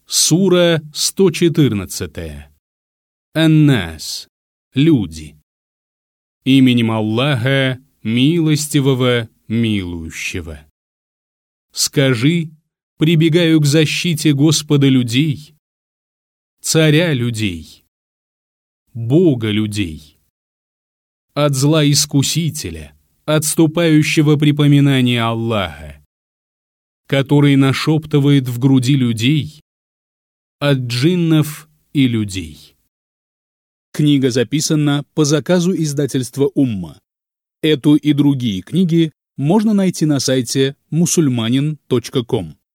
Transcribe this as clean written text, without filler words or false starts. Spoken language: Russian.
Сура 114. Ан-Нас. Люди. Именем Аллаха, милостивого, милующего. Скажи, прибегаю к защите Господа людей, Царя людей, Бога людей, от зла искусителя, отступающего припоминания Аллаха, который нашептывает в груди людей, от джиннов и людей. Книга записана по заказу издательства «Умма». Эту и другие книги можно найти на сайте musulmanin.com.